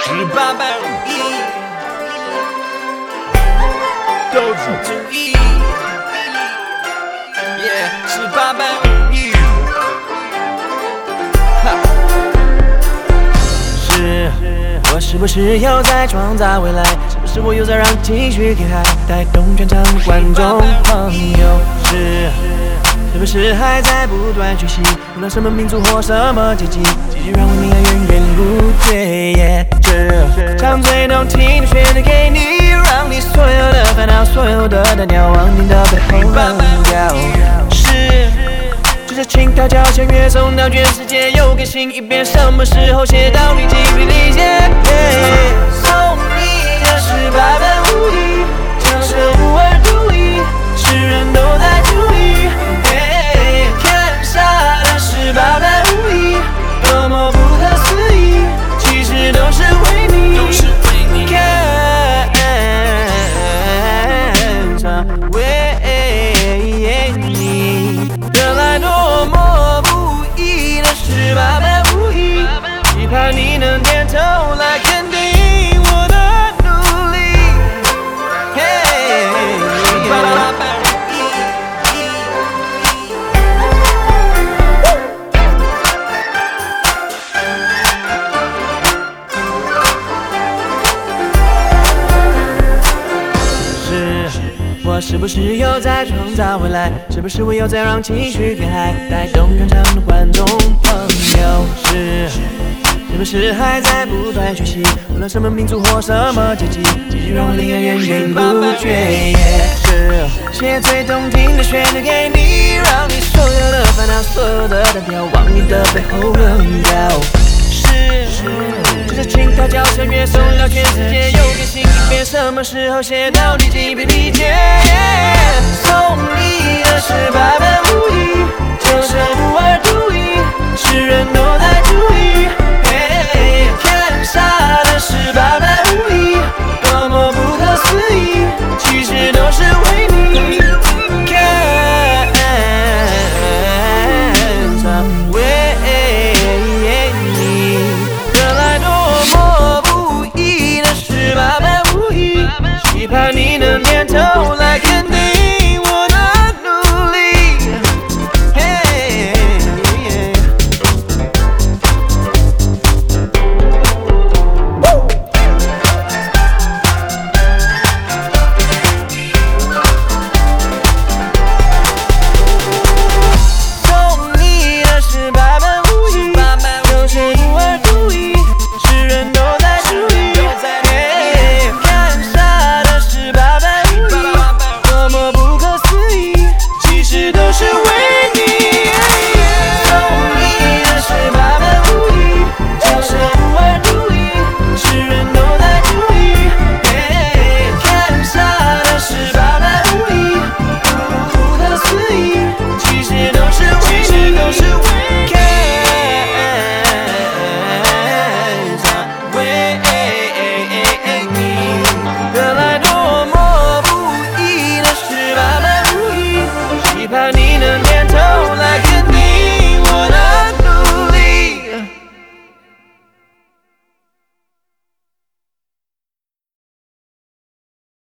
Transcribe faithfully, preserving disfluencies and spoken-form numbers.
十八般武艺，都是注意。耶，十八般武艺。是，我是不是又在创造未来？是不是我又在让情绪给海带动全场的观众朋友？是。是不是还在不断学习？无论什么民族或什么阶级，继续让文明爱源源不绝。Yeah, 这唱最动听的旋律给你，让你所有的烦恼、所有的单调往你的背后扔掉。是，这是轻佻交响乐送到全世界，又更新一遍，什么时候写到你精疲力竭？送你的十八般武艺，讲究无二独一，世人都在注意。十八般武艺，多么不可思议，其实都是为你，都是为你看着为你得来多么不易的十八般武艺，期盼你能点头来肯定我的努力。十八般我是不是又在创造未来？是不是我又在让情绪给海带动全场的观众朋友？是，是不是还在不断学习？无论什么民族或什么阶级，继续让我灵感源源不绝。是，写最动听的旋律给你，让你所有的烦恼、所有的单调往你的背后扔掉。是，这是轻佻交响乐送到全世界，又更新一遍，什么时候写到你精疲力竭？送你的十八般武艺，就是无二独一，世人都在。